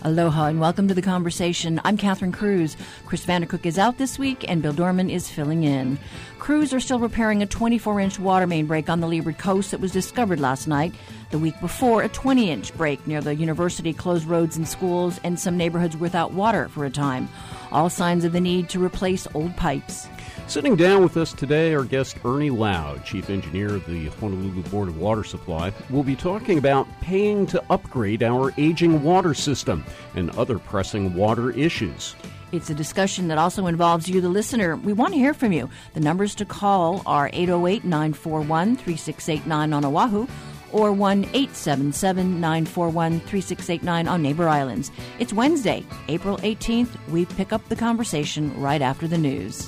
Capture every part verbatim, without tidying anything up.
Aloha and welcome to The Conversation. I'm Catherine Cruz. Chris Vandercook is out this week and Bill Dorman is filling in. Crews are still repairing a twenty-four inch water main break on the Leeward coast that was discovered last night. The week before, a twenty inch break near the university closed roads and schools, and some neighborhoods without water for a time. All signs of the need to replace old pipes. Sitting down with us today, our guest Ernie Lau, Chief Engineer of the Honolulu Board of Water Supply. We'll be talking about paying to upgrade our aging water system and other pressing water issues. It's a discussion that also involves you, the listener. We want to hear from you. The numbers to call are eight oh eight, nine four one, three six eight nine on Oahu or one eight seven seven, nine four one, three six eight nine on Neighbor Islands. It's Wednesday, April eighteenth. We pick up the conversation right after the news.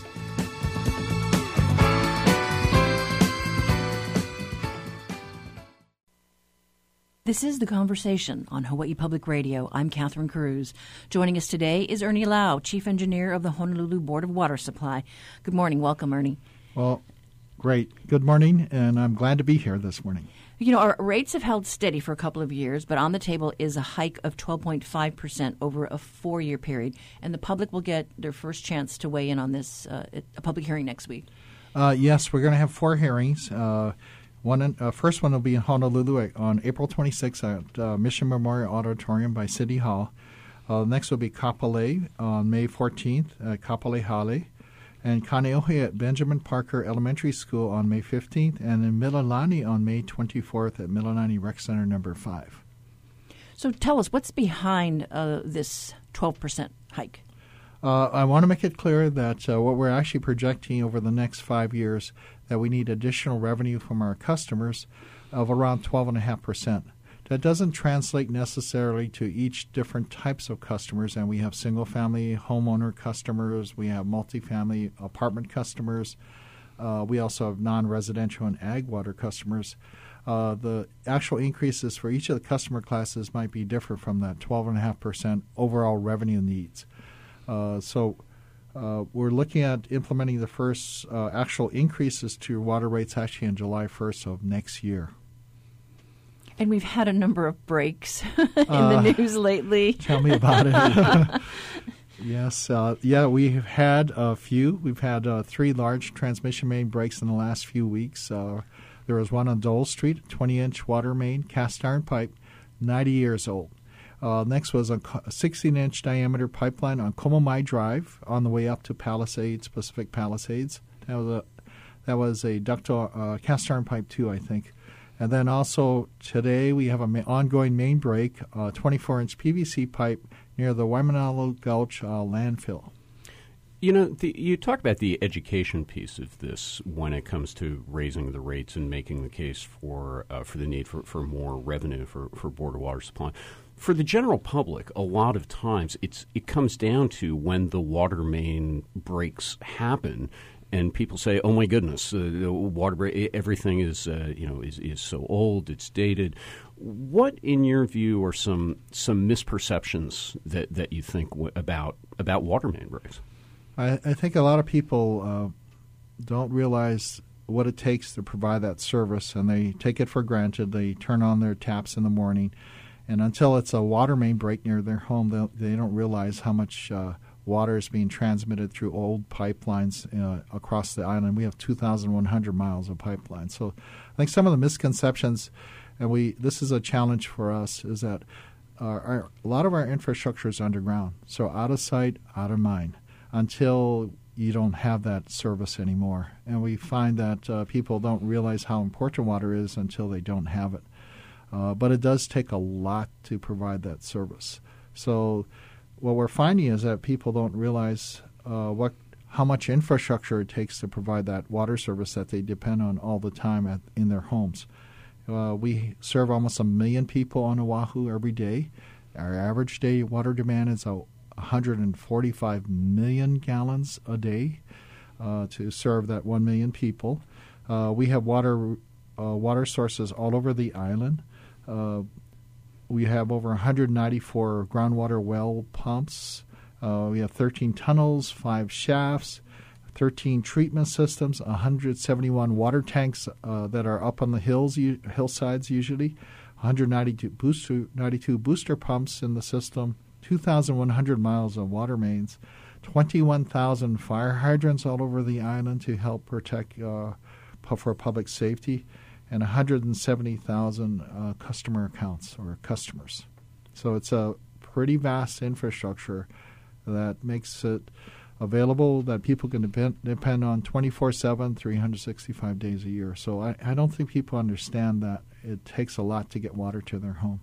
This is The Conversation on Hawaii Public Radio. I'm Catherine Cruz. Joining us today is Ernie Lau, Chief Engineer of the Honolulu Board of Water Supply. Good morning. Welcome, Ernie. Well, great. Good morning, and I'm glad to be here this morning. You know, our rates have held steady for a couple of years, but on the table is a hike of twelve point five percent over a four-year period, and the public will get their first chance to weigh in on this uh, at a public hearing next week. Uh, yes, we're going to have four hearings. Uh, One uh, first one will be in Honolulu on April twenty-sixth at uh, Mission Memorial Auditorium by City Hall. Uh, next will be Kapolei on May fourteenth at Kapolei Hale, and Kaneohe at Benjamin Parker Elementary School on May fifteenth, and in Mililani on May twenty-fourth at Mililani Rec Center number five. So tell us, what's behind uh, this twelve percent hike? Uh, I want to make it clear that uh, what we're actually projecting over the next five years, that we need additional revenue from our customers of around twelve point five percent. That doesn't translate necessarily to each different types of customers, and we have single-family homeowner customers, we have multifamily apartment customers, uh, we also have non-residential and ag water customers. Uh, the actual increases for each of the customer classes might be different from that twelve point five percent overall revenue needs. Uh, so uh, we're looking at implementing the first uh, actual increases to water rates actually on July first of next year. And we've had a number of breaks in uh, the news lately. Tell me about it. Yes. Uh, yeah, we've had a few. We've had uh, three large transmission main breaks in the last few weeks. Uh, there was one on Dole Street, a twenty inch water main, cast iron pipe, ninety years old. Uh, next was a sixteen inch diameter pipeline on Komomai Drive on the way up to Palisades, Pacific Palisades. That was a that was a ductile uh, cast iron pipe too, I think. And then also today we have an ma- ongoing main break, uh, twenty-four inch P V C pipe near the Waimanalo Gulch uh, landfill. You know, the, you talk about the education piece of this when it comes to raising the rates and making the case for uh, for the need for, for more revenue for, for Board of Water Supply. For the general public, a lot of times it's it comes down to when the water main breaks happen, and people say, "Oh my goodness, uh, the water break, everything is uh, you know is, is so old, it's dated." What, in your view, are some some misperceptions that, that you think w- about about water main breaks? I, I think a lot of people uh, don't realize what it takes to provide that service, and they take it for granted. They turn on their taps in the morning, and until it's a water main break near their home, they, they don't realize how much uh, water is being transmitted through old pipelines uh, across the island. We have two thousand one hundred miles of pipelines. So I think some of the misconceptions, and we this is a challenge for us, is that our, our, a lot of our infrastructure is underground, so out of sight, out of mind, until you don't have that service anymore. And we find that uh, people don't realize how important water is until they don't have it. Uh, but it does take a lot to provide that service. So what we're finding is that people don't realize uh, what how much infrastructure it takes to provide that water service that they depend on all the time at, in their homes. Uh, we serve almost a million people on Oahu every day. Our average day water demand is a one hundred forty-five million gallons a day uh, to serve that one million people. Uh, we have water uh, water sources all over the island. Uh, we have over one hundred ninety-four groundwater well pumps. Uh, we have thirteen tunnels, five shafts, thirteen treatment systems, one hundred seventy-one water tanks uh, that are up on the hills, u- hillsides usually, one hundred ninety-two booster, ninety-two booster pumps in the system, two thousand one hundred miles of water mains, twenty-one thousand fire hydrants all over the island to help protect uh, for public safety, and one hundred seventy thousand uh, customer accounts or customers. So it's a pretty vast infrastructure that makes it available that people can depend, depend on twenty-four seven, three hundred sixty-five days a year. So I, I don't think people understand that it takes a lot to get water to their home.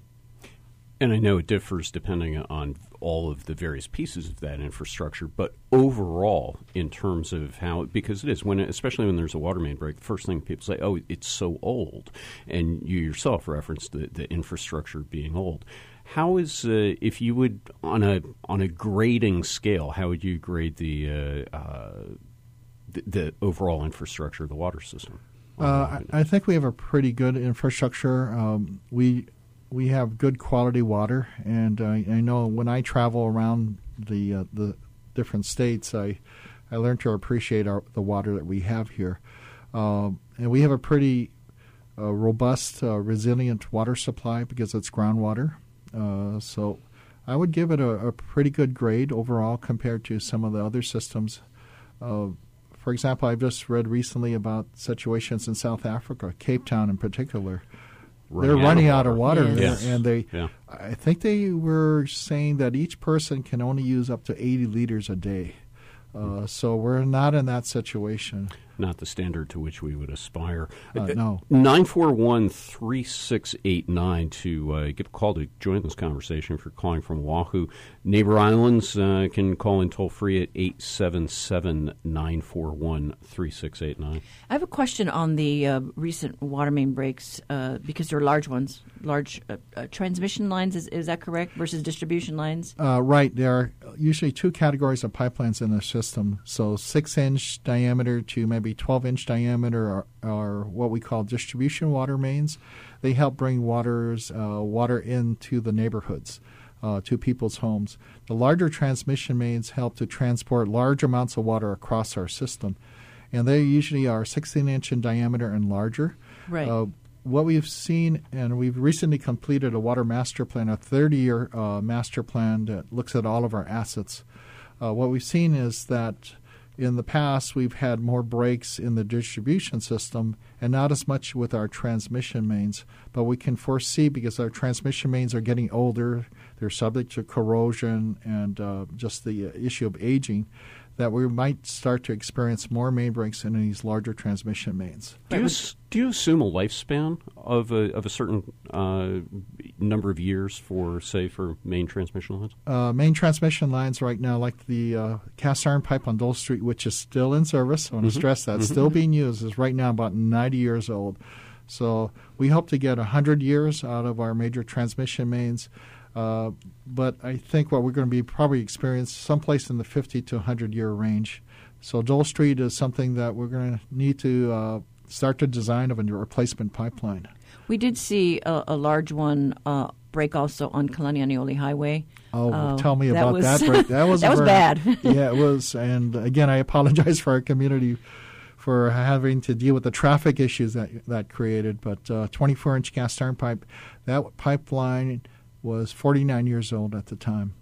And I know it differs depending on all of the various pieces of that infrastructure, but overall, in terms of how, because it is, when especially when there's a water main break, the first thing people say, oh, it's so old. And you yourself referenced the, the infrastructure being old. How is, uh, if you would, on a on a grading scale, how would you grade the uh, uh, the, the overall infrastructure of the water system? Uh, I, I think we have a pretty good infrastructure. Um, we we have good quality water, and uh, I know when I travel around the uh, the different states, I I learn to appreciate our, the water that we have here, uh, and we have a pretty uh, robust, uh, resilient water supply because it's groundwater. Uh, so I would give it a, a pretty good grade overall compared to some of the other systems. Uh, for example, I've just read recently about situations in South Africa, Cape Town in particular. Running They're out running of out of water, water. there, Yes. and they, Yeah. I think they were saying that each person can only use up to eighty liters a day. Uh, so we're not in that situation. Not the standard to which we would aspire. Uh, no. nine four one, three six eight nine to uh, give a call to join this conversation if you're calling from Oahu. Neighbor Islands uh, can call in toll-free at eight seven seven, nine four one, three six eight nine. I have a question on the uh, recent water main breaks uh, because they're large ones, large uh, uh, transmission lines, is, is that correct, versus distribution lines? Uh, right. There are usually two categories of pipelines in the system. So six-inch diameter to maybe twelve-inch diameter are, are what we call distribution water mains. They help bring waters, uh, water into the neighborhoods, uh, to people's homes. The larger transmission mains help to transport large amounts of water across our system. And they usually are sixteen-inch in diameter and larger. Right. Uh, what we've seen, and we've recently completed a water master plan, a thirty-year uh, master plan that looks at all of our assets. Uh, what we've seen is that in the past, we've had more breaks in the distribution system and not as much with our transmission mains. But we can foresee, because our transmission mains are getting older, they're subject to corrosion and uh, just the issue of aging, that we might start to experience more main breaks in these larger transmission mains. Do you, do you assume a lifespan of a, of a certain uh, number of years for, say, for main transmission lines? Uh, main transmission lines right now, like the uh, cast iron pipe on Dole Street, which is still in service, I want to Mm-hmm. stress that, Mm-hmm. still being used, is right now about ninety years old. So we hope to get one hundred years out of our major transmission mains. Uh, but I think what we're going to be probably experience someplace in the fifty to one hundred year range. So Dole Street is something that we're going to need to uh, start the design of a replacement pipeline. We did see a, a large one uh, break also on Kalanianiole Highway. Oh, Uh, tell me that about was- that break. That was, that was very- bad. Yeah, it was. And again, I apologize for our community for having to deal with the traffic issues that that created. But uh, twenty-four inch cast iron pipe, that pipeline was forty-nine years old at the time.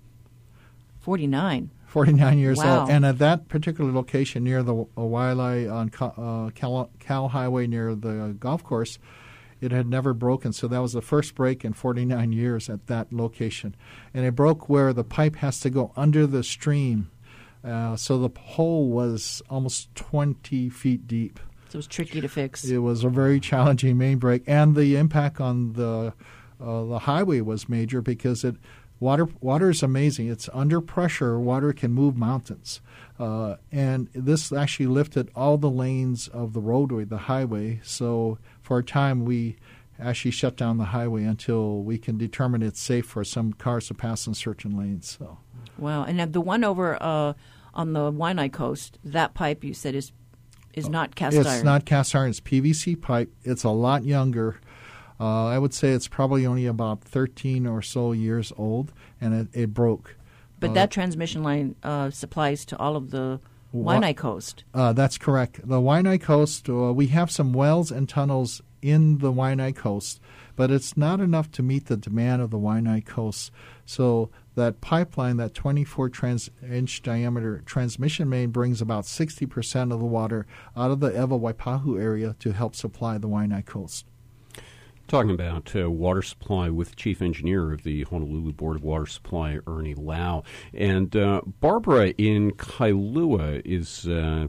forty-nine. forty-nine years Wow. old. And at that particular location near the Wailea on uh, Cal, Cal Highway near the golf course, it had never broken. So that was the first break in forty-nine years at that location. And it broke where the pipe has to go under the stream. Uh, so the hole was almost twenty feet deep. So it was tricky to fix. It was a very challenging main break. And the impact on the uh, the highway was major because it water water is amazing. It's under pressure. Water can move mountains. Uh, and this actually lifted all the lanes of the roadway, the highway. So for a time, we actually shut down the highway until we can determine it's safe for some cars to pass in certain lanes. So. Wow. And now the one over uh, on the Waianae coast, that pipe you said is is not cast it's iron. It's not cast iron. It's P V C pipe. It's a lot younger. Uh, I would say it's probably only about thirteen or so years old, and it, it broke. But uh, that transmission line uh, supplies to all of the Wa- Waianae coast. Uh, that's correct. The Waianae coast, uh, we have some wells and tunnels in the Waianae coast, but it's not enough to meet the demand of the Waianae Coast. So that pipeline, that twenty-four trans- inch diameter transmission main, brings about sixty percent of the water out of the Ewa Waipahu area to help supply the Waianae Coast. Talking about uh, water supply with Chief Engineer of the Honolulu Board of Water Supply, Ernie Lau. And uh, Barbara in Kailua is... Uh,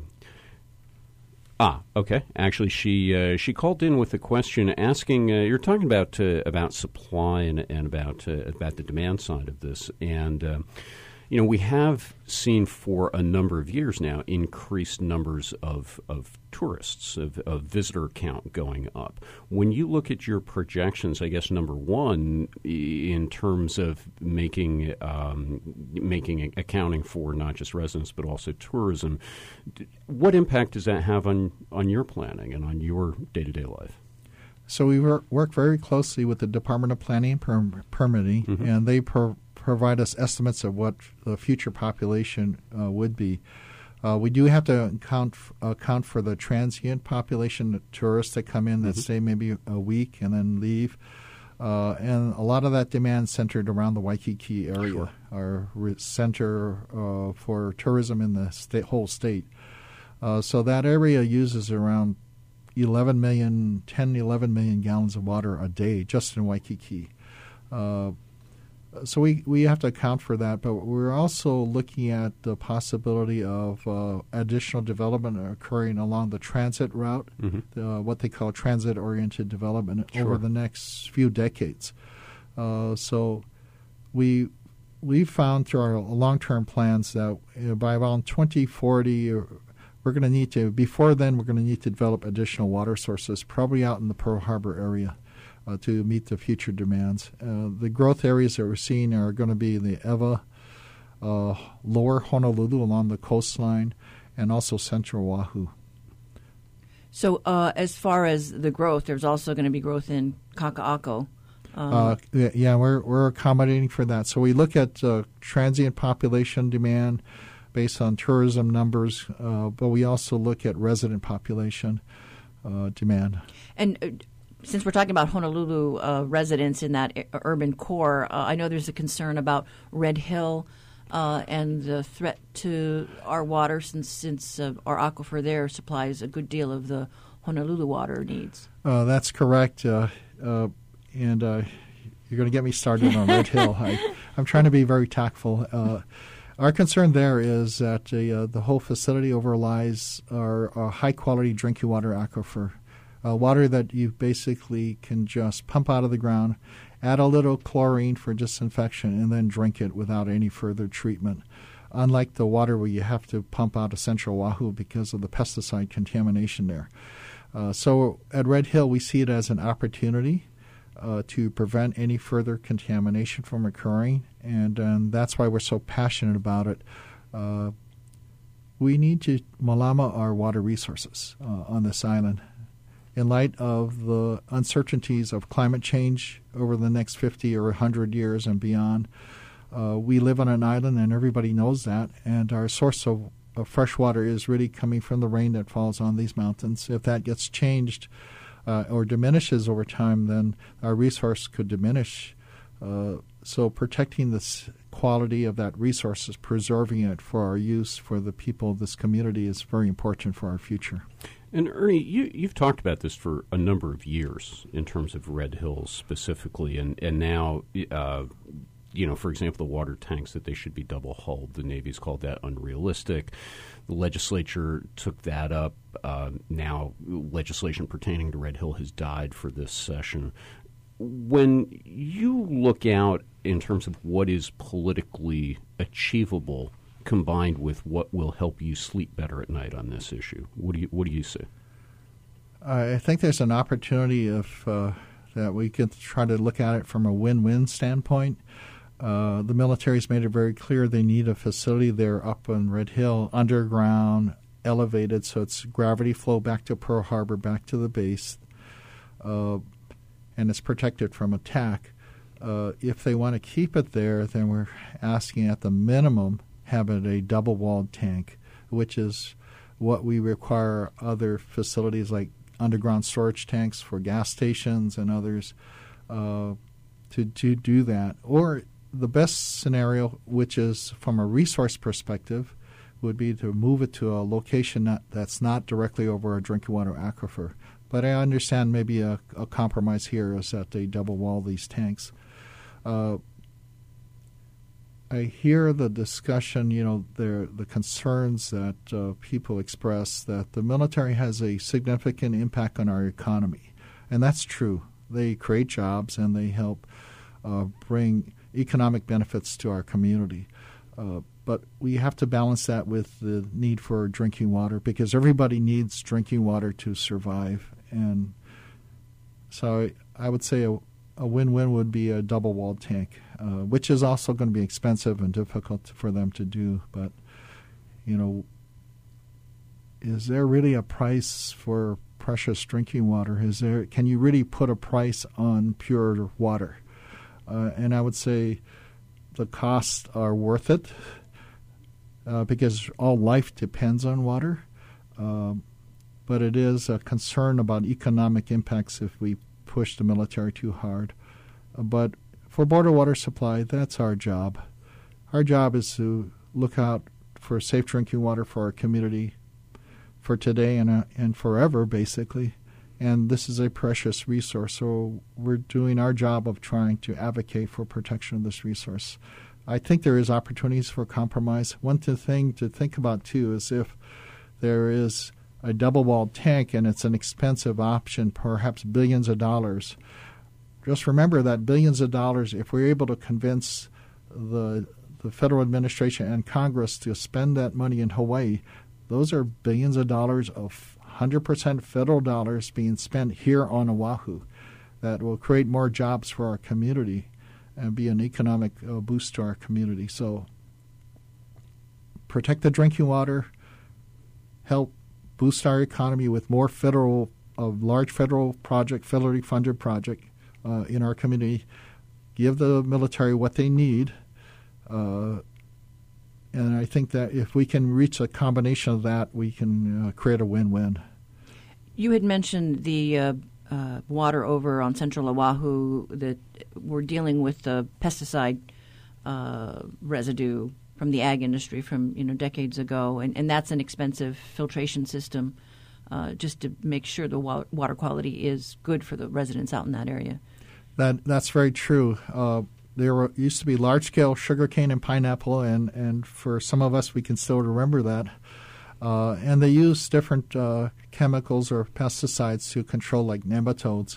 ah, okay. Actually, she uh, she called in with a question asking, uh, you're talking about uh, about supply and, and about, uh, about the demand side of this. And... Uh, You know, we have seen for a number of years now increased numbers of, of tourists, of, of visitor count going up. When you look at your projections, I guess, number one, in terms of making um, making accounting for not just residents but also tourism, what impact does that have on, on your planning and on your day-to-day life? So we work, work very closely with the Department of Planning and per- Permitting, mm-hmm. and they pro- provide us estimates of what the future population uh, would be. Uh, we do have to account f- account for the transient population, the tourists that come in that mm-hmm. stay maybe a week and then leave. Uh, and a lot of that demand centered around the Waikiki area, sure. our re- center uh, for tourism in the sta- whole state. Uh, so that area uses around eleven million, ten, eleven million gallons of water a day just in Waikiki. Uh, So we, we have to account for that, but we're also looking at the possibility of uh, additional development occurring along the transit route, mm-hmm. the, what they call transit-oriented development sure. over the next few decades. Uh, so we we found through our long-term plans that you know, by around twenty forty, we're going to need to, before then, we're going to need to develop additional water sources, probably out in the Pearl Harbor area. Uh, to meet the future demands. Uh, the growth areas that we're seeing are going to be the Ewa, uh, lower Honolulu along the coastline, and also central Oahu. So uh, as far as the growth, there's also going to be growth in Kaka'ako. Um, uh, yeah, we're we're accommodating for that. So we look at uh, transient population demand based on tourism numbers, uh, but we also look at resident population uh, demand. And uh, since we're talking about Honolulu uh, residents in that uh, urban core, uh, I know there's a concern about Red Hill uh, and the threat to our water since since uh, our aquifer there supplies a good deal of the Honolulu water needs. Uh, that's correct. Uh, uh, and uh, you're going to get me started on Red Hill. I, I'm trying to be very tactful. Uh, our concern there is that uh, the whole facility overlies our, our high-quality drinking water aquifer. Uh, water that you basically can just pump out of the ground, add a little chlorine for disinfection, and then drink it without any further treatment. Unlike the water where you have to pump out of central Oahu because of the pesticide contamination there. Uh, so at Red Hill, we see it as an opportunity uh, to prevent any further contamination from occurring, and um, that's why we're so passionate about it. Uh, we need to malama our water resources uh, on this island. In light of the uncertainties of climate change over the next fifty or one hundred years and beyond, uh, we live on an island, and everybody knows that, and our source of, of fresh water is really coming from the rain that falls on these mountains. If that gets changed uh, or diminishes over time, then our resource could diminish. Uh, so protecting the quality of that resource, is preserving it for our use for the people of this community, is very important for our future. And Ernie, you, you've talked about this for a number of years in terms of Red Hills specifically, and, and now, uh, you know, for example, the water tanks, that they should be double-hulled. The Navy's called that unrealistic. The legislature took that up. Uh, now legislation pertaining to Red Hill has died for this session. When you look out in terms of what is politically achievable combined with what will help you sleep better at night on this issue, what do you what do you see? I think there's an opportunity of uh, that we can try to look at it from a win-win standpoint. Uh, the military's made it very clear they need a facility there up on Red Hill, underground, elevated, so it's gravity flow back to Pearl Harbor, back to the base, uh, and it's protected from attack. Uh, if they want to keep it there, then we're asking at the minimum have it a double-walled tank, which is what we require other facilities like underground storage tanks for gas stations and others. uh, to, to do that. Or the best scenario, which is from a resource perspective, would be to move it to a location not, that's not directly over a drinking water aquifer. But I understand maybe a, a compromise here is that they double wall these tanks. Uh, I hear the discussion, you know, the the concerns that uh, people express that the military has a significant impact on our economy. And that's true. They create jobs and they help uh, bring economic benefits to our community. Uh, but we have to balance that with the need for drinking water because everybody needs drinking water to survive. And so I, I would say a, a win-win would be a double-walled tank, uh, which is also going to be expensive and difficult for them to do. But, you know, is there really a price for precious drinking water? Is there? Can you really put a price on pure water? Uh, and I would say the costs are worth it uh, because all life depends on water. Um, but it is a concern about economic impacts if we push the military too hard. Uh, but for border water supply, that's our job. Our job is to look out for safe drinking water for our community for today and uh, and forever, basically. And this is a precious resource, so we're doing our job of trying to advocate for protection of this resource. I think there is opportunities for compromise. One thing to think about, too, is if there is a double-walled tank and it's an expensive option, perhaps billions of dollars, just remember that billions of dollars, if we're able to convince the the federal administration and Congress to spend that money in Hawaii, those are billions of dollars of one hundred percent federal dollars being spent here on Oahu that will create more jobs for our community and be an economic uh, boost to our community. So protect the drinking water, help boost our economy with more federal, a uh, large federal project, federally funded project uh, in our community, give the military what they need, uh, and I think that if we can reach a combination of that, we can uh, create a win-win. You had mentioned the uh, uh, water over on central Oahu that we're dealing with the pesticide uh, residue from the ag industry from you know decades ago, and, and that's an expensive filtration system uh, just to make sure the wa- water quality is good for the residents out in that area. That that's very true. Uh, There were, used to be large-scale sugarcane and pineapple, and, and for some of us, we can still remember that. Uh, and they use different uh, chemicals or pesticides to control, like nematodes.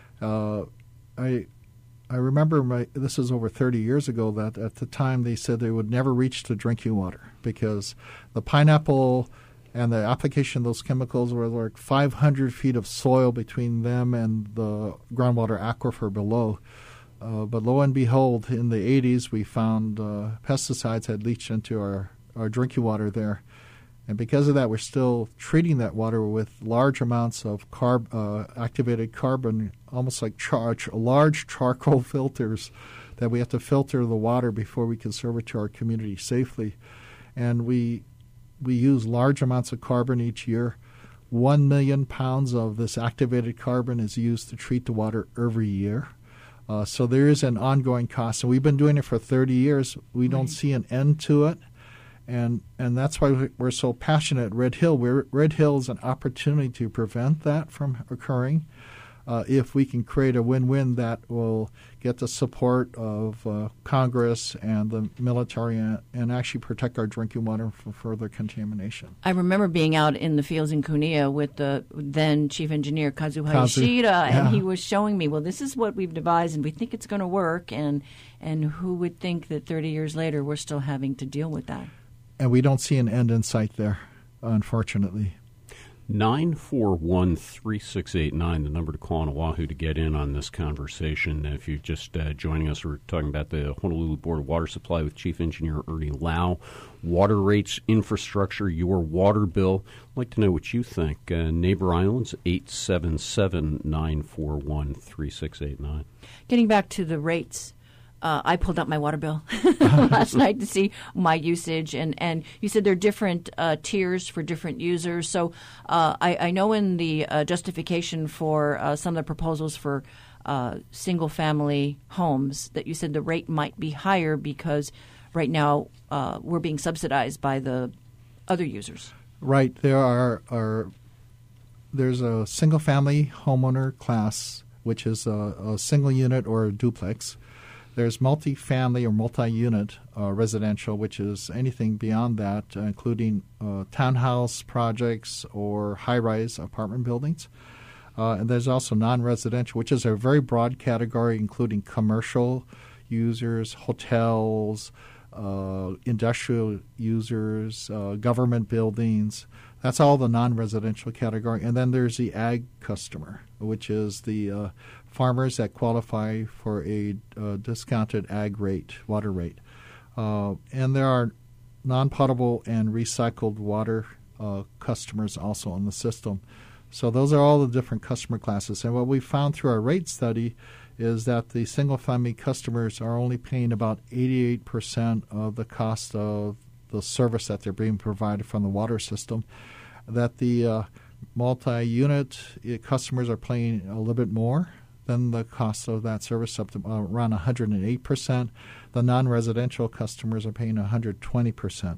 Uh, I I remember my, this is over thirty years ago, that at the time they said they would never reach the drinking water because the pineapple and the application of those chemicals were like five hundred feet of soil between them and the groundwater aquifer below. Uh, but lo and behold, in the eighties, we found uh, pesticides had leached into our, our drinking water there. And because of that, we're still treating that water with large amounts of carb, uh, activated carbon, almost like char- large charcoal filters that we have to filter the water before we can serve it to our community safely. And we we use large amounts of carbon each year. One million pounds of this activated carbon is used to treat the water every year. Uh, so there is an ongoing cost, and we've been doing it for thirty years. We don't right. see an end to it, and and that's why we're so passionate at Red Hill. We're, Red Hill is an opportunity to prevent that from occurring. Uh, if we can create a win-win that will get the support of uh, Congress and the military and, and actually protect our drinking water from further contamination. I remember being out in the fields in Kunia with the then chief engineer Kazu Kazu, Hayashida, yeah. and he was showing me, well, this is what we've devised, and we think it's going to work, and and who would think that thirty years later we're still having to deal with that? And we don't see an end in sight there, unfortunately. nine four one, three six eight nine, the number to call on Oahu to get in on this conversation. If you're just uh, joining us, we're talking about the Honolulu Board of Water Supply with Chief Engineer Ernie Lau. Water rates, infrastructure, your water bill. I'd like to know what you think. Uh, Neighbor Islands, eight seven seven, nine four one, three six eight nine. Getting back to the rates, Uh, I pulled up my water bill last night to see my usage, and, and you said there are different uh, tiers for different users. So uh, I, I know in the uh, justification for uh, some of the proposals for uh, single-family homes that you said the rate might be higher because right now uh, we're being subsidized by the other users. Right. There are, are there's a single-family homeowner class, which is a, a single unit or a duplex. There's multi-family or multi-unit uh, residential, which is anything beyond that, uh, including uh, townhouse projects or high-rise apartment buildings. Uh, and there's also non-residential, which is a very broad category, including commercial users, hotels, uh, industrial users, uh, government buildings. That's all the non-residential category. And then there's the ag customer, which is the uh, farmers that qualify for a uh, discounted ag rate, water rate. Uh, and there are non-potable and recycled water uh, customers also in the system. So those are all the different customer classes. And what we found through our rate study is that the single-family customers are only paying about eighty-eight percent of the cost of the service that they're being provided from the water system, that the uh, multi-unit customers are paying a little bit more than the cost of that service, up to uh, around one hundred eight percent. The non-residential customers are paying one hundred twenty percent.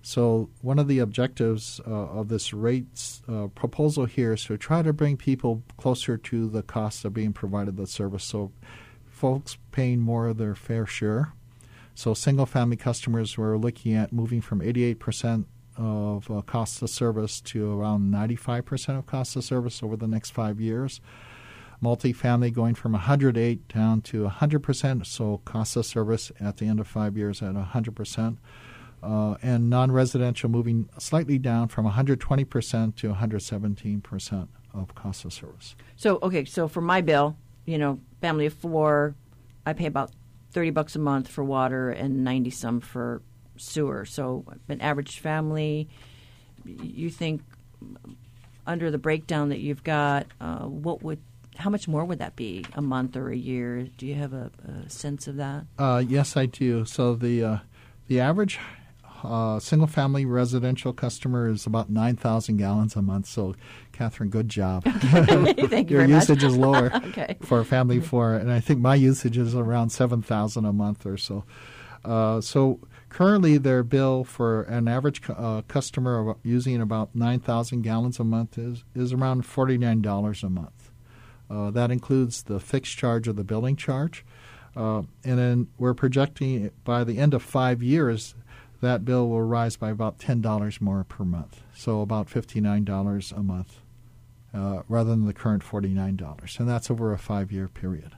So one of the objectives uh, of this rates uh, proposal here is to try to bring people closer to the cost of being provided the service, so folks paying more of their fair share. So single-family customers, we're looking at moving from eighty-eight percent of uh, cost of service to around ninety-five percent of cost of service over the next five years. Multifamily going from one hundred eight down to one hundred percent, so cost of service at the end of five years at one hundred percent. Uh, and non-residential moving slightly down from one hundred twenty percent to one hundred seventeen percent of cost of service. So, okay, so for my bill, you know, family of four, I pay about thirty bucks a month for water and ninety some for sewer. So an average family, you think under the breakdown that you've got, uh, what would, how much more would that be a month or a year? Do you have a, a sense of that? Uh, yes, I do. So the uh, the average uh, single-family residential customer is about nine thousand gallons a month. So, Catherine, good job. Thank you Your very usage much. is lower Okay. for a family of four, and I think my usage is around seven thousand a month or so. Uh, so currently their bill for an average uh, customer of using about nine thousand gallons a month is, is around forty-nine dollars a month. Uh, that includes the fixed charge of the billing charge. Uh, and then we're projecting by the end of five years, that bill will rise by about ten dollars more per month. So about fifty-nine dollars a month uh, rather than the current forty-nine dollars. And that's over a five-year period.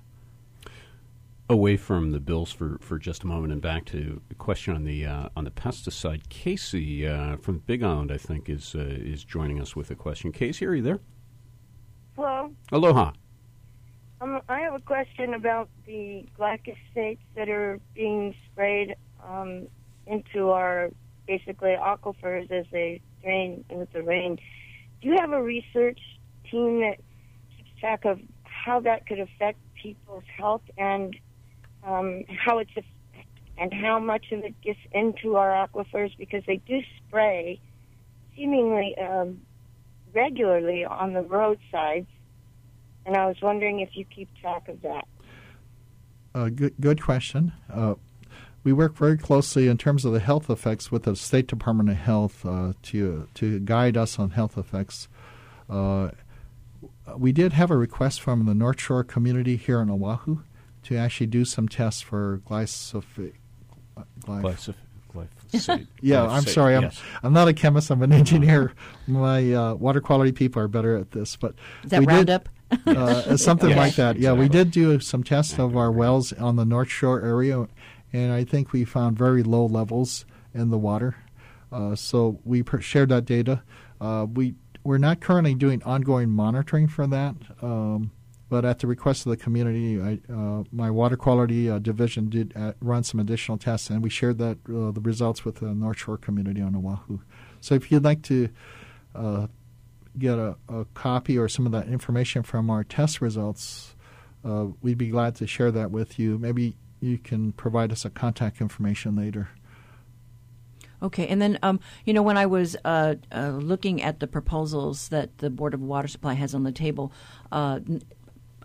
Away from the bills for, for just a moment and back to a question on the uh, on the pesticide. Casey uh, from Big Island, I think, is uh, is joining us with a question. Casey, are you there? Hello. Aloha. Um, I have a question about the glyphosates that are being sprayed um, into our, basically, aquifers as they drain with the rain. Do you have a research team that keeps track of how that could affect people's health and um, how it's a, and how much of it gets into our aquifers? Because they do spray seemingly um, regularly on the roadsides. And I was wondering if you keep track of that. Uh, good, good question. Uh, we work very closely in terms of the health effects with the State Department of Health uh, to to guide us on health effects. Uh, we did have a request from the North Shore community here in Oahu to actually do some tests for glyphosate. Glyphosate. Glyphosate. Yeah, I'm Glyphosate, sorry. I'm yes. I'm not a chemist. I'm an engineer. My uh, water quality people are better at this. But Is that we Roundup? Did, uh, something Yes, like that. Yeah, we exactly. did do some tests of our wells on the North Shore area, and I think we found very low levels in the water. Uh, so we per- shared that data. Uh, we we're not currently doing ongoing monitoring for that, um, but at the request of the community, I, uh, my water quality uh, division did uh, run some additional tests, and we shared that uh, the results with the North Shore community on Oahu. So if you'd like to uh, get a, a copy or some of that information from our test results, uh, we'd be glad to share that with you. Maybe you can provide us a contact information later. Okay, and then, um, you know, when I was uh, uh, looking at the proposals that the Board of Water Supply has on the table, uh,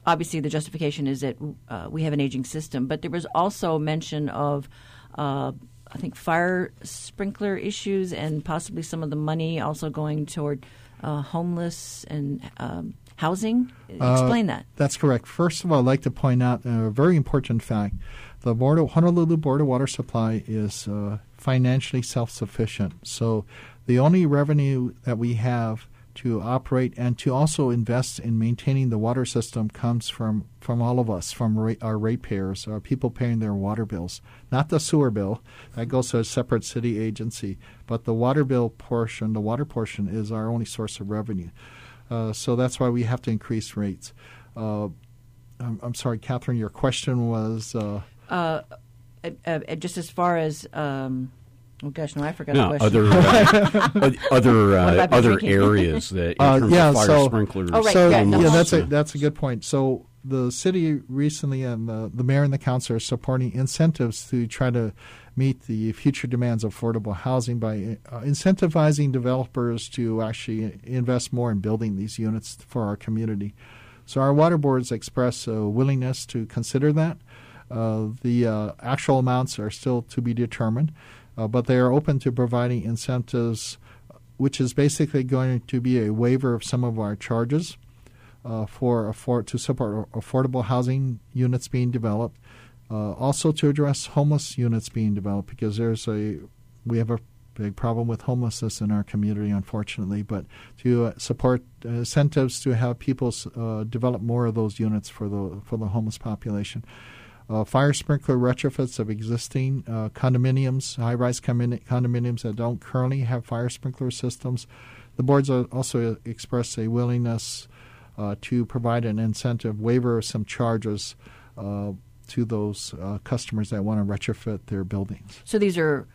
obviously the justification is that uh, we have an aging system, but there was also mention of, uh, I think, fire sprinkler issues and possibly some of the money also going toward uh, homeless and um, housing. Explain uh, that. That's correct. First of all, I'd like to point out a very important fact. The Board of, Honolulu Board of Water Supply is uh, financially self-sufficient. So the only revenue that we have to operate and to also invest in maintaining the water system comes from, from all of us, from ra- our ratepayers, our people paying their water bills. Not the sewer bill. That goes to a separate city agency. But the water bill portion, the water portion, is our only source of revenue. Uh, so that's why we have to increase rates. Uh, I'm, I'm sorry, Catherine, your question was... Uh, uh, uh, uh, just as far as... Um Oh gosh, no, I forgot no, the question. Other uh, other uh, other thinking? areas that in Uh, terms yeah, of fire so- sprinklers. Oh, right, So yeah, yeah, no, that's a also- that's a good point. So the city recently and the, the mayor and the council are supporting incentives to try to meet the future demands of affordable housing by uh, incentivizing developers to actually invest more in building these units for our community. So our water boards express a willingness to consider that. Uh, the uh, actual amounts are still to be determined. Uh, but they are open to providing incentives, which is basically going to be a waiver of some of our charges uh, for afford- to support affordable housing units being developed, uh, also to address homeless units being developed, because there's a we have a big problem with homelessness in our community, unfortunately. But to uh, support uh, incentives to have people uh, develop more of those units for the for the homeless population. Uh, fire sprinkler retrofits of existing uh, condominiums, high-rise condi- condominiums that don't currently have fire sprinkler systems. The boards also expressed a willingness uh, to provide an incentive waiver of some charges uh, to those uh, customers that want to retrofit their buildings. So these are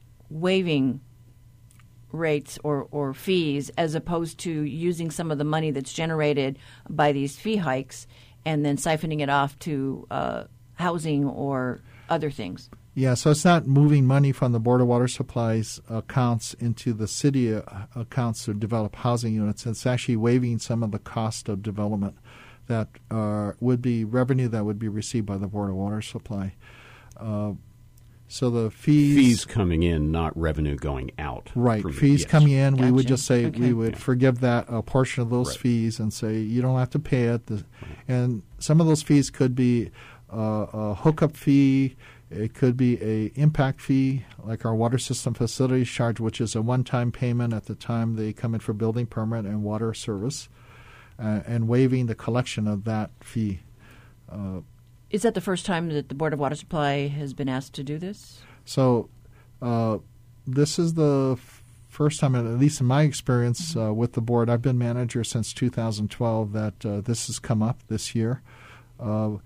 waiving rates or, or fees as opposed to using some of the money that's generated by these fee hikes and then siphoning it off to uh, housing or other things. Yeah, so it's not moving money from the Board of Water Supply's accounts into the city uh, accounts to develop housing units. It's actually waiving some of the cost of development that uh, would be revenue that would be received by the Board of Water Supply. Uh, so the fees... Fees coming in, not revenue going out. Right, from- fees yes. coming in, we would Gotcha. just say Okay. we would Yeah. forgive that a portion of those Right. fees and say you don't have to pay it. The, and some of those fees could be uh, a hookup fee. It could be a impact fee, like our water system facilities charge, which is a one-time payment at the time they come in for building permit and water service, uh, and waiving the collection of that fee. Uh, Is that the first time that the Board of Water Supply has been asked to do this? So uh, this is the f- first time, at least in my experience uh, with the board, I've been manager since two thousand twelve, that uh, this has come up this year. Uh,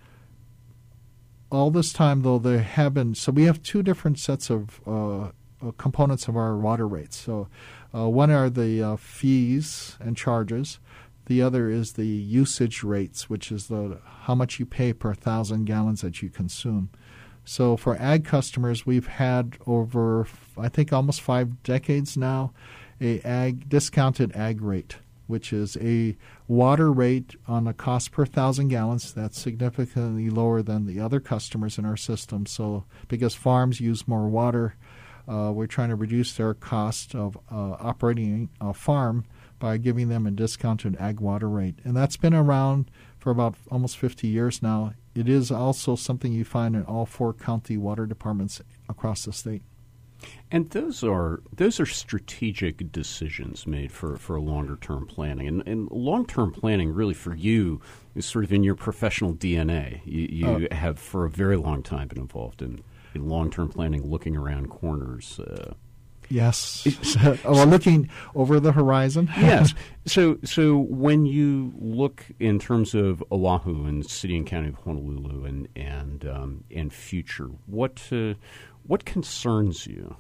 all this time, though, there have been, so we have two different sets of uh, uh, components of our water rates. So uh, one are the uh, fees and charges. The other is the usage rates, which is the how much you pay per thousand gallons that you consume. So for ag customers, we've had over, I think, almost five decades now, a ag discounted ag rate, which is a water rate on a cost per thousand gallons that's significantly lower than the other customers in our system. So because farms use more water, uh, we're trying to reduce their cost of uh, operating a farm by giving them a discounted ag water rate. And that's been around for about almost fifty years now. It is also something you find in all four county water departments across the state. And those are those are strategic decisions made for, for longer term planning. And, and long term planning, really, for you, is sort of in your professional D N A. You, you uh, have for a very long time been involved in, in long term planning, looking around corners. Uh, Yes. Well, looking over the horizon. Yes. So, so when you look in terms of Oahu and city and county of Honolulu and and um, and future, what uh, what concerns you?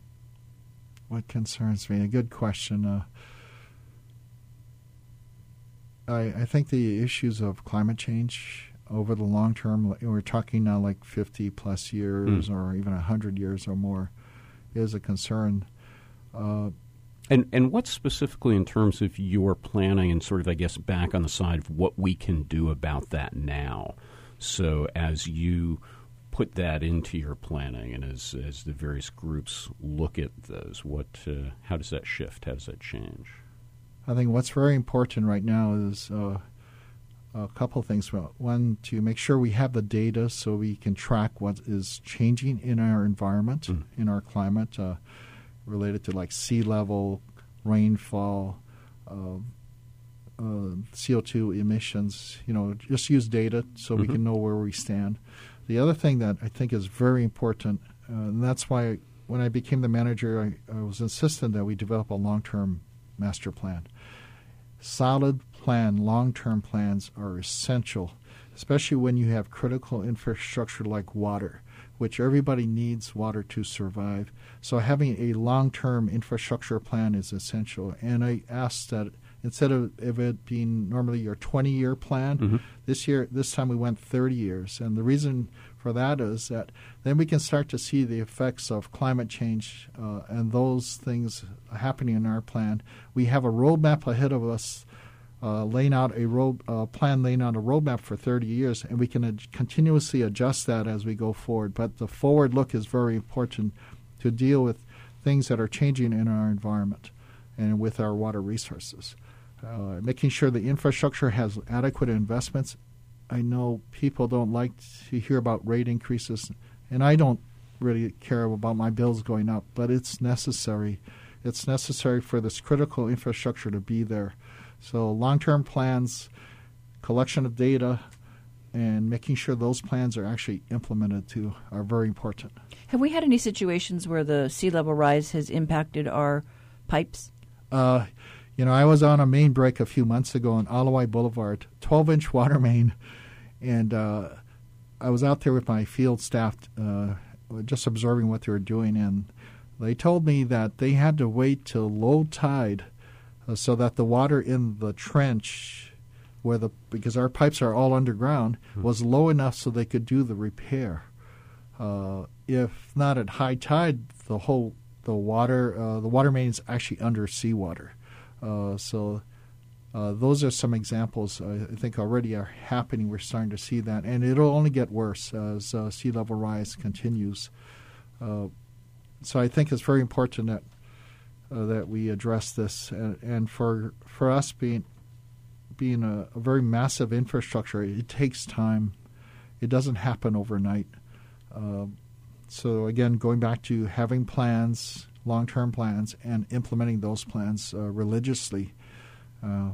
What concerns me? A good question. Uh, I I think the issues of climate change over the long term. We're talking now like fifty plus years, mm. or even a hundred years or more, is a concern. Uh, And and what specifically in terms of your planning and sort of, I guess, back on the side of what we can do about that now? So as you put that into your planning and as, as the various groups look at those, what uh, how does that shift? How does that change? I think what's very important right now is uh, a couple of things. One, to make sure we have the data so we can track what is changing in our environment, mm. in our climate, uh, related to like sea level, rainfall, uh, uh, C O two emissions. You know, just use data so mm-hmm. we can know where we stand. The other thing that I think is very important, uh, and that's why when I became the manager, I, I was insistent that we develop a long-term master plan. Solid plan, long-term plans are essential, especially when you have critical infrastructure like water, which everybody needs water to survive. So having a long-term infrastructure plan is essential. And I asked that instead of, of it being normally your twenty-year plan, mm-hmm. this year, this time we went thirty years. And the reason for that is that then we can start to see the effects of climate change uh, and those things happening in our plan. We have a roadmap ahead of us, uh, laying out a road uh, plan, laying out a roadmap for thirty years, and we can ad- continuously adjust that as we go forward. But the forward look is very important to deal with things that are changing in our environment and with our water resources. Uh, making sure the infrastructure has adequate investments. I know people don't like to hear about rate increases, and I don't really care about my bills going up, but it's necessary. It's necessary for this critical infrastructure to be there. So long-term plans, collection of data, and making sure those plans are actually implemented too are very important. Have we had any situations where the sea level rise has impacted our pipes? Uh You know, I was on a main break a few months ago on Alawai Boulevard, twelve-inch water main, and uh, I was out there with my field staff uh, just observing what they were doing, and they told me that they had to wait till low tide uh, so that the water in the trench, where the because our pipes are all underground, mm-hmm. was low enough so they could do the repair. Uh, if not at high tide, the whole the water uh, the water main is actually under seawater. Uh, so uh, those are some examples uh, I think already are happening. We're starting to see that, and it'll only get worse as uh, sea level rise continues. Uh, so I think it's very important that uh, that we address this, and, and for for us being being a, a very massive infrastructure, it takes time. It doesn't happen overnight. Uh, so again, going back to having plans, long-term plans, and implementing those plans uh, religiously uh,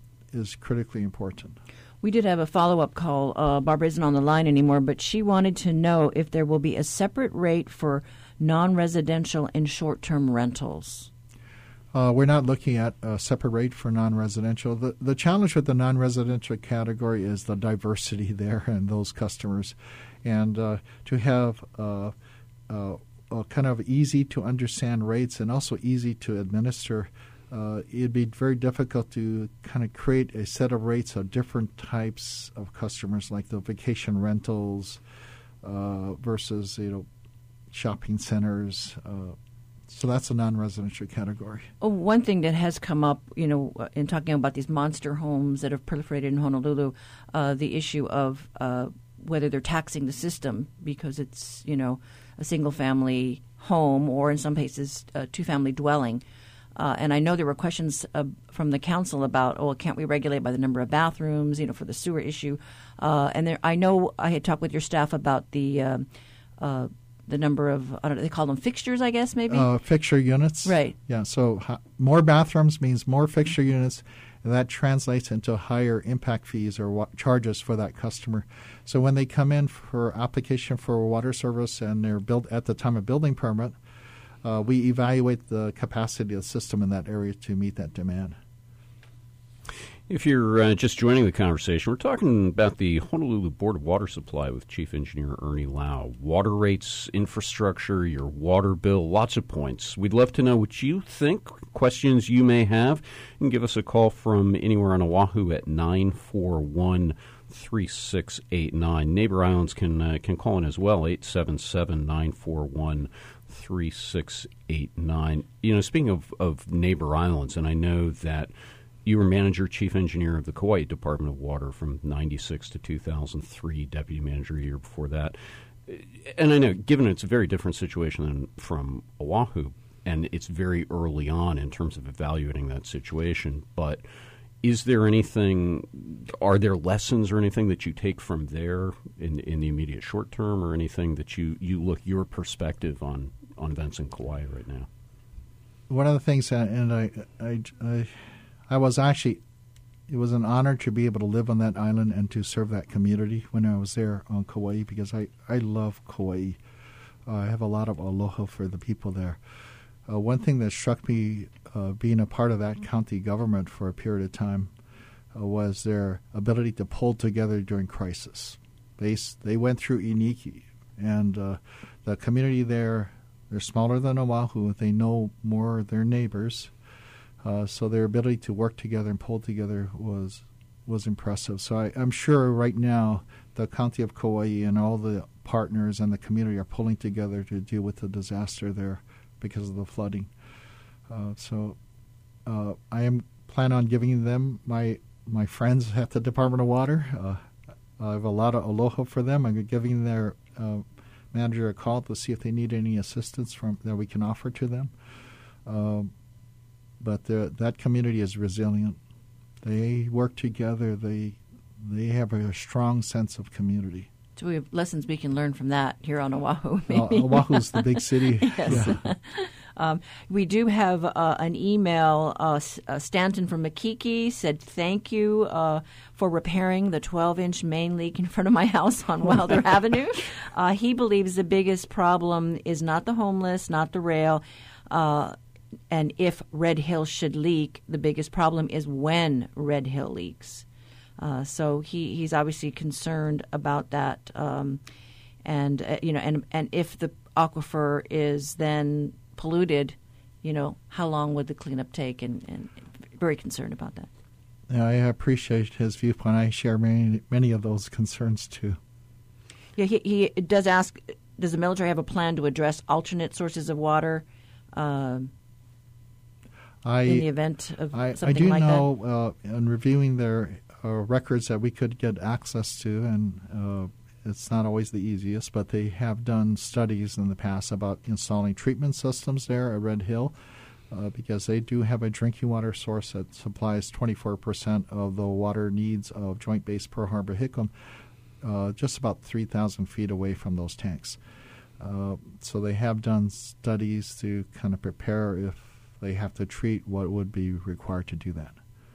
is critically important. We did have a follow-up call. Uh, Barbara isn't on the line anymore, but she wanted to know if there will be a separate rate for non-residential and short-term rentals. Uh, we're not looking at a separate rate for non-residential. The, the challenge with the non-residential category is the diversity there and those customers. And uh, to have uh, uh, Uh, kind of easy to understand rates and also easy to administer, uh, it'd be very difficult to kind of create a set of rates of different types of customers, like the vacation rentals uh, versus you know shopping centers. Uh, so that's a non-residential category. Oh, one thing that has come up, you know, in talking about these monster homes that have proliferated in Honolulu, uh, the issue of uh, whether they're taxing the system because it's, you know, a single-family home or in some cases a two-family dwelling. Uh, and I know there were questions uh, from the council about, oh, can't we regulate by the number of bathrooms, you know, for the sewer issue? Uh, and there, I know I had talked with your staff about the uh, uh, the number of, I don't know, they call them fixtures, I guess, maybe? Uh, fixture units. Right. Yeah, so ha- more bathrooms means more fixture units, and that translates into higher impact fees or wa- charges for that customer. So when they come in for application for a water service and they're built at the time of building permit, uh, we evaluate the capacity of the system in that area to meet that demand. If you're uh, just joining the conversation, we're talking about the Honolulu Board of Water Supply with Chief Engineer Ernie Lau. Water rates, infrastructure, your water bill, lots of points. We'd love to know what you think, questions you may have, and give us a call from anywhere on Oahu at nine four one, three six eight nine. Neighbor Islands can uh, can call in as well, eight seven seven, nine four one, three six eight nine. You know, speaking of, of Neighbor Islands, and I know that you were manager, chief engineer of the Kauai Department of Water from ninety-six to two thousand three, deputy manager a year before that. And I know, given it's a very different situation than from Oahu, and it's very early on in terms of evaluating that situation, but is there anything, are there lessons or anything that you take from there in, in the immediate short term, or anything that you, you look, your perspective on, on events in Kauai right now? One of the things, that, and I, I, I, I was actually, it was an honor to be able to live on that island and to serve that community when I was there on Kauai, because I, I love Kauai. Uh, I have a lot of aloha for the people there. Uh, one thing that struck me uh, being a part of that county government for a period of time uh, was their ability to pull together during crisis. They they went through Iniki, and uh, the community there, they're smaller than Oahu. They know more of their neighbors, uh, so their ability to work together and pull together was was impressive. So I, I'm sure right now the county of Kauai and all the partners and the community are pulling together to deal with the disaster there because of the flooding. Uh, so uh, I am plan on giving them my my friends at the Department of Water. Uh, I have a lot of aloha for them. I'm giving their uh, manager a call to see if they need any assistance from that we can offer to them. Uh, but that community is resilient. They work together. They they have a strong sense of community. So we have lessons we can learn from that here on Oahu. Uh, Oahu's the big city. Yes. Yeah. um, we do have uh, an email. Uh, uh, Stanton from Makiki said, thank you uh, for repairing the twelve-inch main leak in front of my house on Wilder Avenue. Uh, he believes the biggest problem is not the homeless, not the rail, uh, and if Red Hill should leak, the biggest problem is when Red Hill leaks. Uh, so he, he's obviously concerned about that, um, and uh, you know, and and if the aquifer is then polluted, you know, how long would the cleanup take? And, and very concerned about that. Yeah, I appreciate his viewpoint. I share many many of those concerns too. Yeah, he, he does ask: does the military have a plan to address alternate sources of water uh, I, in the event of I, something I do like know, that? uh, in reviewing their Uh, records that we could get access to, and uh, it's not always the easiest, but they have done studies in the past about installing treatment systems there at Red Hill, uh, because they do have a drinking water source that supplies twenty-four percent of the water needs of Joint Base Pearl Harbor Hickam, uh, just about three thousand feet away from those tanks. Uh, so they have done studies to kind of prepare if they have to treat what would be required to do that.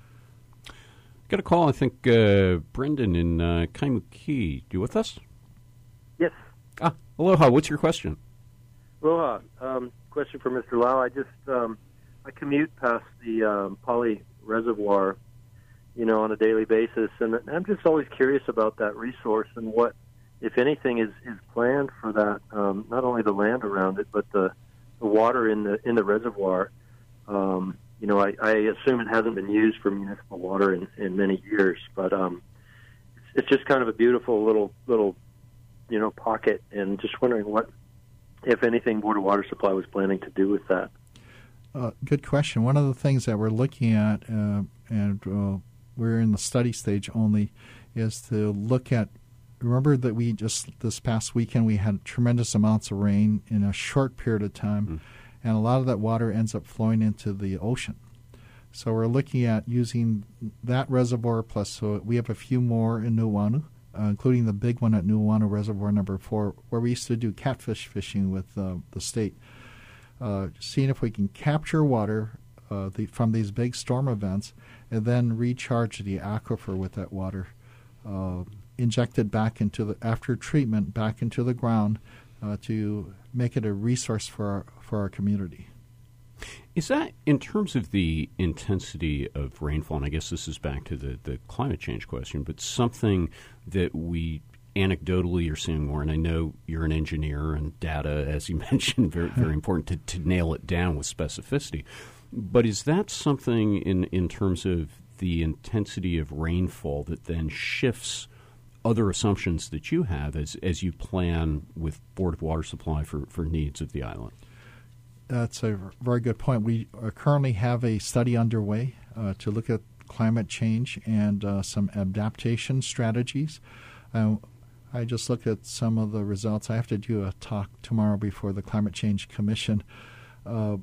Got a call, I think, uh, Brendan in uh, Kaimuki. You with us? Yes. Ah, aloha. What's your question? Aloha. Um, question for Mister Lau. I just, um, I commute past the um, Poly Reservoir, you know, on a daily basis, and I'm just always curious about that resource and what, if anything, is, is planned for that, um, not only the land around it, but the, the water in the in the reservoir. Um You know, I, I assume it hasn't been used for municipal water in, in many years, but um, it's, it's just kind of a beautiful little, little, you know, pocket, and just wondering what, if anything, Board of Water Supply was planning to do with that. Uh, good question. One of the things that we're looking at, uh, and uh, we're in the study stage only, is to look at, remember that we just, this past weekend, we had tremendous amounts of rain in a short period of time. Mm. And a lot of that water ends up flowing into the ocean. So we're looking at using that reservoir plus, so we have a few more in Nuuanu, uh, including the big one at Nuuanu Reservoir number four, where we used to do catfish fishing with uh, the state, uh, seeing if we can capture water uh, the, from these big storm events and then recharge the aquifer with that water, uh, injected back into the, after treatment, back into the ground uh, to make it a resource for our, for our community. Is that, in terms of the intensity of rainfall, and I guess this is back to the, the climate change question, but something that we anecdotally are seeing more, and I know you're an engineer and data, as you mentioned, very very important to, to nail it down with specificity. But is that something in, in terms of the intensity of rainfall that then shifts other assumptions that you have as, as you plan with Board of Water Supply for, for needs of the island? That's a very good point. We uh, currently have a study underway uh, to look at climate change and uh, some adaptation strategies. Uh, I just looked at some of the results. I have to do a talk tomorrow before the Climate Change Commission. Uh,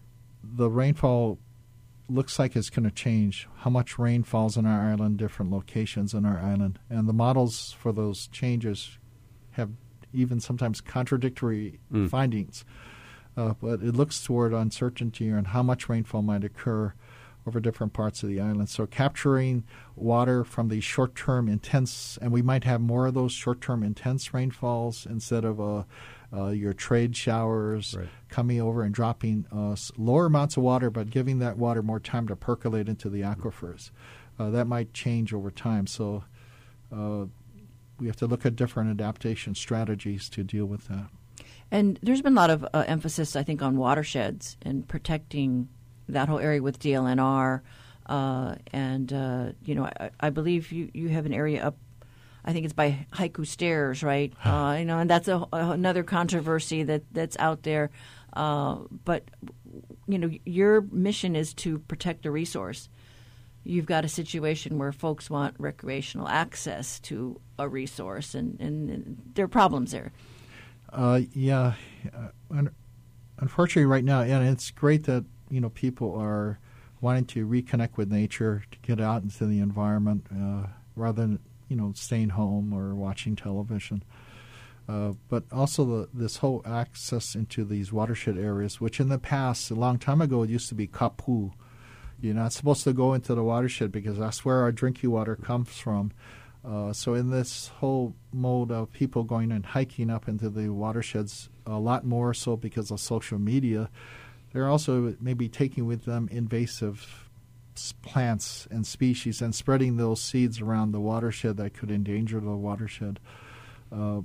the rainfall looks like it's going to change. How much rain falls on our island, different locations on our island. And the models for those changes have even sometimes contradictory mm. findings. Uh, but it looks toward uncertainty on how much rainfall might occur over different parts of the island. So capturing water from the short-term intense, and we might have more of those short-term intense rainfalls instead of uh, uh, your trade showers right. coming over and dropping uh, lower amounts of water, but giving that water more time to percolate into the aquifers. Uh, that might change over time. So uh, we have to look at different adaptation strategies to deal with that. And there's been a lot of uh, emphasis, I think, on watersheds and protecting that whole area with D L N R. Uh, and, uh, you know, I, I believe you, you have an area up, I think it's by Haiku Stairs, right? uh, you know, and that's a, a, another controversy that, that's out there. Uh, but, you know, your mission is to protect the resource. You've got a situation where folks want recreational access to a resource, and, and, and there are problems there. Uh, yeah, uh, un- unfortunately, right now, and it's great that you know people are wanting to reconnect with nature, to get out into the environment, uh, rather than you know staying home or watching television. Uh, but also the, this whole access into these watershed areas, which in the past, a long time ago, it used to be kapu. You're not supposed to go into the watershed because that's where our drinking water comes from. Uh, so in this whole mode of people going and hiking up into the watersheds, a lot more so because of social media, they're also maybe taking with them invasive plants and species and spreading those seeds around the watershed that could endanger the watershed. Uh,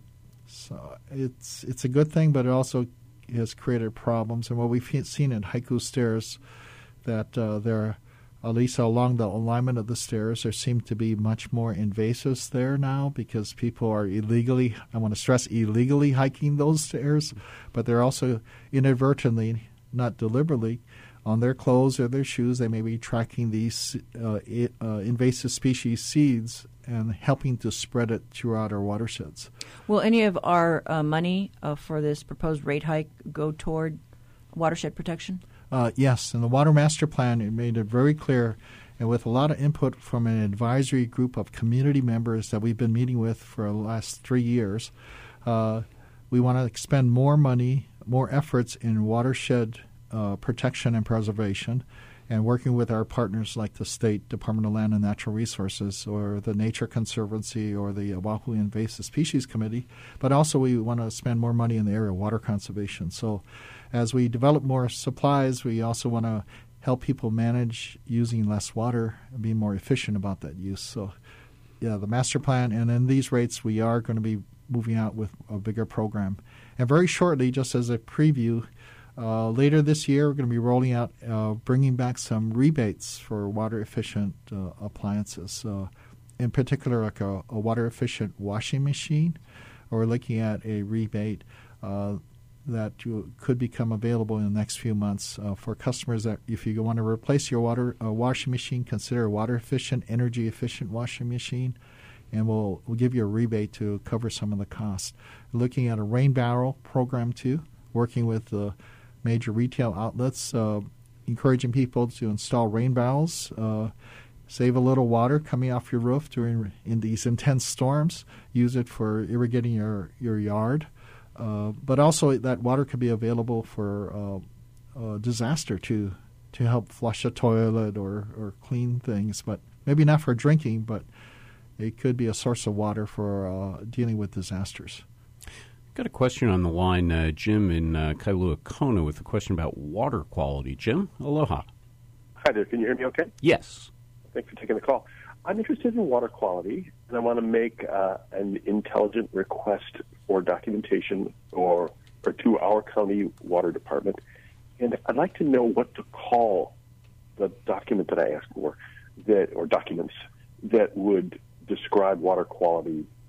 so it's it's a good thing, but it also has created problems. And what we've seen in Haiku Stairs, that uh, there are at least along the alignment of the stairs, there seem to be much more invasives there now because people are illegally, I want to stress, illegally hiking those stairs, but they're also inadvertently, not deliberately, on their clothes or their shoes, they may be tracking these uh, I- uh, invasive species seeds and helping to spread it throughout our watersheds. Will any of our uh, money uh, for this proposed rate hike go toward watershed protection? Uh, yes, in the Water Master Plan, it made it very clear, and with a lot of input from an advisory group of community members that we've been meeting with for the last three years, uh, we want to expend more money, more efforts in watershed uh, protection and preservation, and working with our partners like the State Department of Land and Natural Resources or the Nature Conservancy or the Oahu Invasive Species Committee, but also we want to spend more money in the area of water conservation. So as we develop more supplies, we also want to help people manage using less water and be more efficient about that use. So, yeah, the master plan, and in these rates, we are going to be moving out with a bigger program. And very shortly, just as a preview, uh, later this year, we're going to be rolling out, uh, bringing back some rebates for water-efficient uh, appliances. Uh, in particular, like a, a water-efficient washing machine, or we're looking at a rebate uh, that you, could become available in the next few months uh, for customers that if you want to replace your water uh, washing machine, consider a water-efficient, energy-efficient washing machine, and we'll, we'll give you a rebate to cover some of the costs. Looking at a rain barrel program, too, working with the uh, major retail outlets, uh, encouraging people to install rain barrels, uh, save a little water coming off your roof during in these intense storms, use it for irrigating your, your yard. Uh, but also that water could be available for uh, uh, disaster to to help flush a toilet or, or clean things, but maybe not for drinking, but it could be a source of water for uh, dealing with disasters. Got a question on the line, uh, Jim in uh, Kailua Kona, with a question about water quality. Jim, aloha. Hi there. Can you hear me okay? Yes. Thanks for taking the call. I'm interested in water quality, and I want to make uh, an intelligent request for documentation or, or to our county water department. And I'd like to know what to call the document that I asked for, that or documents that would describe water quality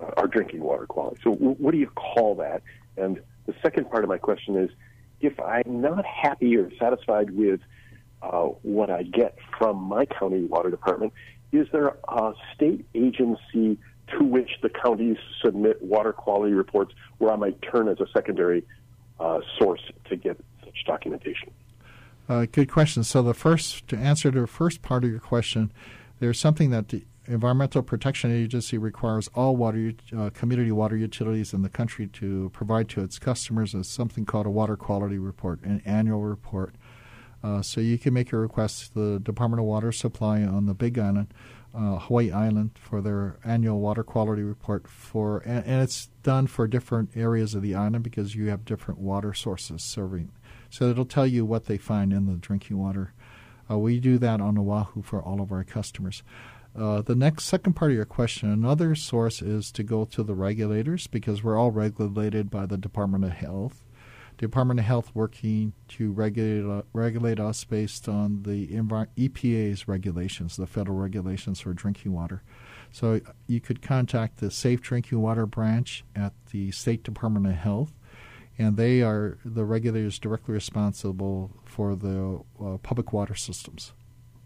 our drinking water quality. So w- what do you call that? And the second part of my question is, if I'm not happy or satisfied with uh, what I get from my county water department, is there a state agency to which the counties submit water quality reports where I might turn as a secondary uh, source to get such documentation? Uh, good question. So the first, to answer the first part of your question, there's something that the Environmental Protection Agency requires all water, uh, community water utilities in the country to provide to its customers is something called a water quality report, an annual report. Uh, so you can make a request to the Department of Water Supply on the Big Island, uh, Hawaii Island, for their annual water quality report. For and, and it's done for different areas of the island because you have different water sources serving. So it'll tell you what they find in the drinking water. Uh, we do that on Oahu for all of our customers. Uh, the next second part of your question, another source is to go to the regulators because we're all regulated by the Department of Health. Department of Health working to regulate uh, regulate us based on the Envi- E P A's regulations, the federal regulations for drinking water. So you could contact the Safe Drinking Water branch at the State Department of Health, and they are the regulators directly responsible for the uh, public water systems.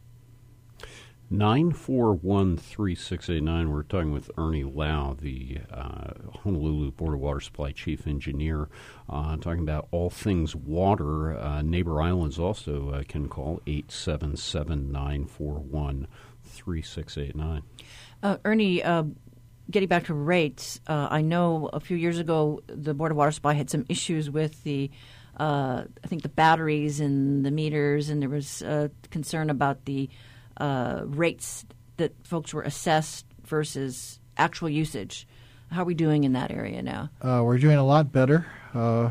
nine four one, three six eight nine. We're talking with Ernie Lau, the uh, Honolulu Board of Water Supply Chief Engineer, uh, talking about all things water. Uh, neighbor islands also uh, can call eight seven seven, nine four one, three six eight nine. Uh, Ernie, uh, getting back to rates, uh, I know a few years ago the Board of Water Supply had some issues with the uh, I think the batteries and the meters, and there was uh, concern about the Uh, rates that folks were assessed versus actual usage. How are we doing in that area now? Uh, we're doing a lot better. Uh,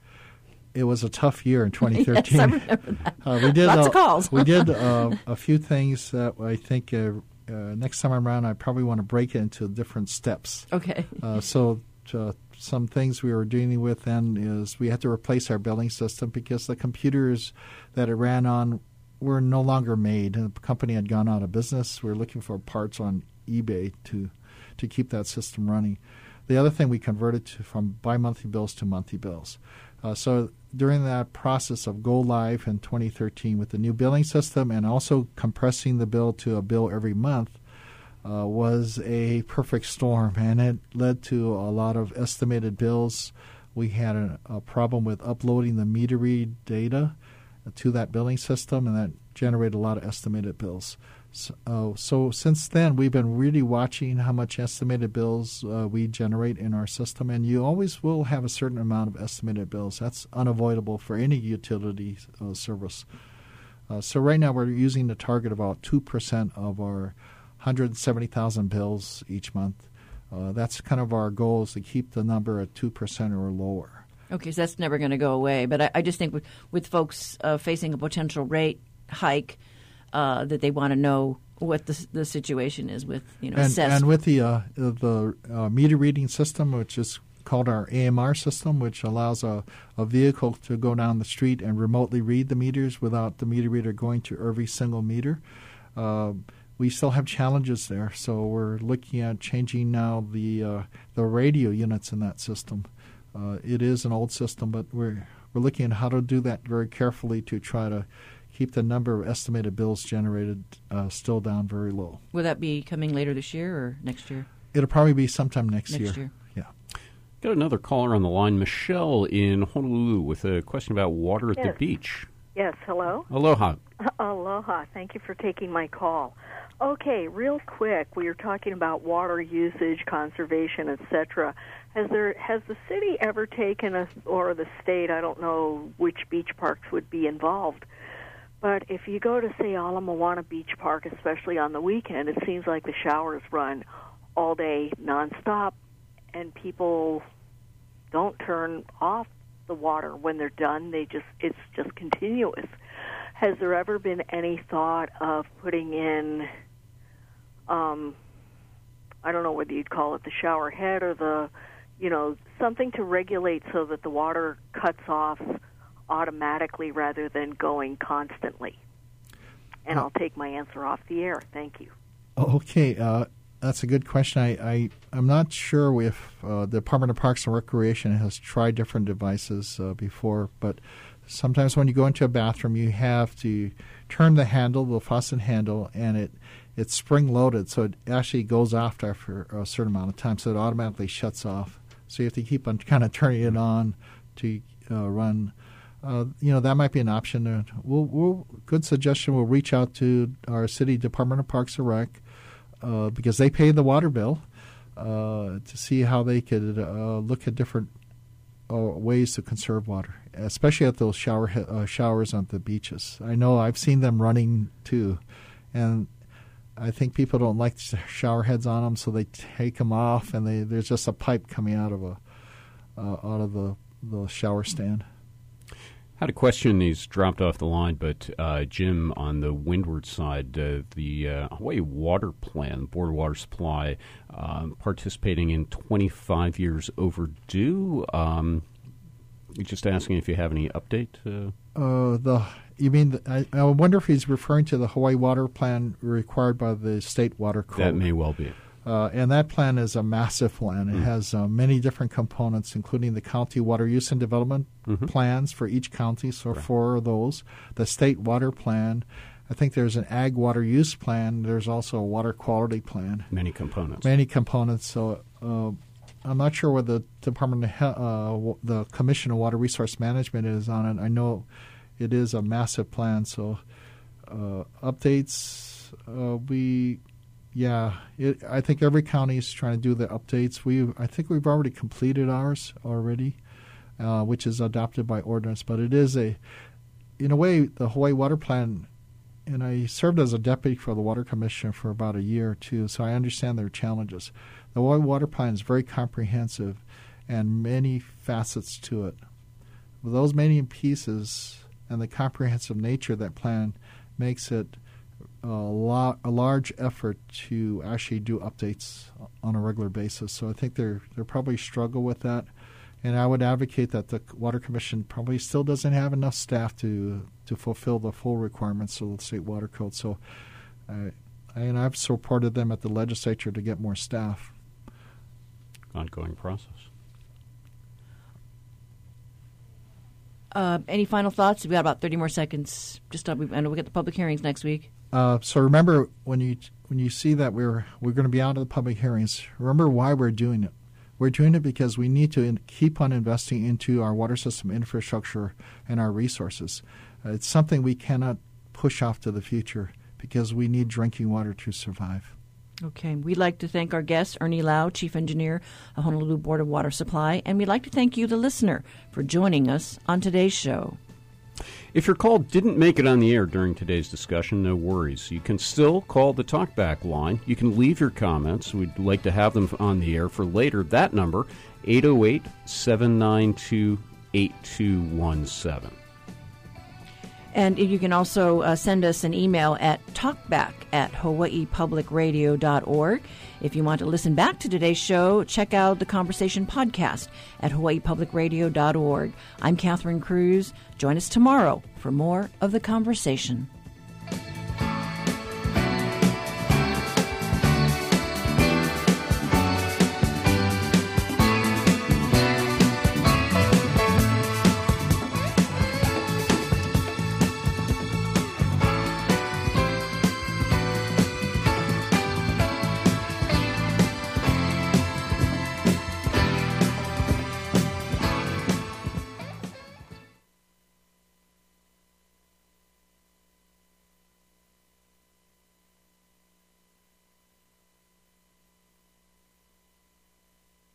it was a tough year in twenty thirteen. Yes, I remember that. Uh, we did, Lots uh, of calls. we did uh, a few things that I think uh, uh, next time around I probably want to break it into different steps. Okay. Uh, so uh, some things we were dealing with then is we had to replace our billing system because the computers that it ran on were no longer made. The company had gone out of business. We were looking for parts on eBay to to keep that system running. The other thing we converted to from bi-monthly bills to monthly bills. Uh, so during that process of go live in twenty thirteen with the new billing system and also compressing the bill to a bill every month uh, was a perfect storm, and it led to a lot of estimated bills. We had a, a problem with uploading the meter read data to that billing system, and that generated a lot of estimated bills. So, uh, so since then, we've been really watching how much estimated bills uh, we generate in our system, and you always will have a certain amount of estimated bills. That's unavoidable for any utility uh, service. Uh, so right now, we're using the target about two percent of our one hundred seventy thousand bills each month. Uh, that's kind of our goal, is to keep the number at two percent or lower. Okay, so that's never going to go away. But I, I just think with, with folks uh, facing a potential rate hike, uh, that they want to know what the the situation is with, you know, and, assessed. and with the uh, the uh, meter reading system, which is called our A M R system, which allows a, a vehicle to go down the street and remotely read the meters without the meter reader going to every single meter. Uh, we still have challenges there, so we're looking at changing now the uh, the radio units in that system. Uh, it is an old system, but we're we're looking at how to do that very carefully to try to keep the number of estimated bills generated uh, still down very low. Will that be coming later this year or next year? It'll probably be sometime next, Next year. year. Yeah. Got another caller on the line, Michelle in Honolulu, with a question about water at Yes. the beach. Yes, hello. Aloha. Aloha. Thank you for taking my call. Okay, real quick, we were talking about water usage, conservation, et cetera. Has there has the city ever taken a, or the state, I don't know which beach parks would be involved, but if you go to, say, Ala Moana Beach Park, especially on the weekend, it seems like the showers run all day nonstop, and people don't turn off the water when they're done. They just it's just continuous. Has there ever been any thought of putting in, um, I don't know whether you'd call it the shower head or the, you know, something to regulate so that the water cuts off automatically rather than going constantly? And I'll take my answer off the air. Thank you. Okay. Uh, that's a good question. I, I, I'm not sure if uh, the Department of Parks and Recreation has tried different devices uh, before, but sometimes when you go into a bathroom, you have to turn the handle, the faucet handle, and it it's spring-loaded, so it actually goes off after a certain amount of time, so it automatically shuts off. So you have to keep on kind of turning it on to uh, run. Uh, you know, that might be an option. Uh, we'll, we'll, good suggestion. We'll reach out to our city Department of Parks and Rec uh, because they pay the water bill uh, to see how they could uh, look at different uh, ways to conserve water, especially at those shower uh, showers on the beaches. I know I've seen them running too, and I think people don't like shower heads on them, so they take them off, and they, there's just a pipe coming out of a uh, out of the, the shower stand. Had a question. He's dropped off the line, but uh, Jim, on the windward side, uh, the uh, Hawaii Water Plan, Board of Water Supply, uh, participating in twenty-five years overdue. Um, just asking if you have any update. Uh, uh, the you mean the, I, I wonder if he's referring to the Hawaii Water Plan required by the state water code. That may well be. Uh, and that plan is a massive plan. It mm. has uh, many different components, including the county water use and development mm-hmm. plans for each county, so right. four of those. The state water plan. I think there's an ag water use plan. There's also a water quality plan. Many components. Many components. So uh, I'm not sure what the Department of uh, the Commission of Water Resource Management is on it. I know it is a massive plan. So uh, updates, uh, we... Yeah, it, I think every county is trying to do the updates. We, I think we've already completed ours already, uh, which is adopted by ordinance. But it is a, in a way, the Hawaii Water Plan, and I served as a deputy for the Water Commission for about a year or two, so I understand their challenges. The Hawaii Water Plan is very comprehensive and many facets to it. With those many pieces and the comprehensive nature of that plan makes it A, lot, a large effort to actually do updates on a regular basis. So I think they're they're probably struggle with that, and I would advocate that the Water Commission probably still doesn't have enough staff to to fulfill the full requirements of the state water code. So, I, and I've supported them at the legislature to get more staff. Ongoing process. Uh, any final thoughts? We've got about thirty more seconds. Just uh, I know we get the public hearings next week. Uh, so remember, when you when you see that we're we're going to be out of the public hearings, remember why we're doing it. We're doing it because we need to in, keep on investing into our water system infrastructure and our resources. Uh, it's something we cannot push off to the future because we need drinking water to survive. Okay. We'd like to thank our guest, Ernie Lau, Chief Engineer of Honolulu Board of Water Supply, and we'd like to thank you, the listener, for joining us on today's show. If your call didn't make it on the air during today's discussion, no worries. You can still call the talkback line. You can leave your comments. We'd like to have them on the air for later. That number, eight oh eight, seven nine two, eight two one seven. And you can also uh, send us an email at talkback at hawaii public radio dot org. If you want to listen back to today's show, check out the Conversation podcast at hawaii public radio dot org. I'm Catherine Cruz. Join us tomorrow for more of The Conversation.